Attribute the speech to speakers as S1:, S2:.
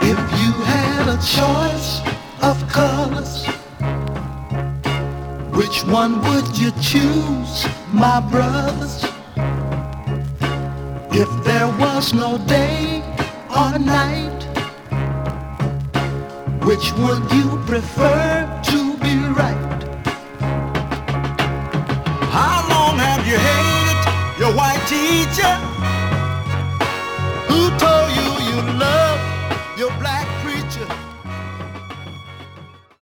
S1: If you had a choice of colors, which one would you choose, my brothers? If there was no day or night, which would you prefer to be right?
S2: How long have you hated your white teacher?
S1: Who told you you love your black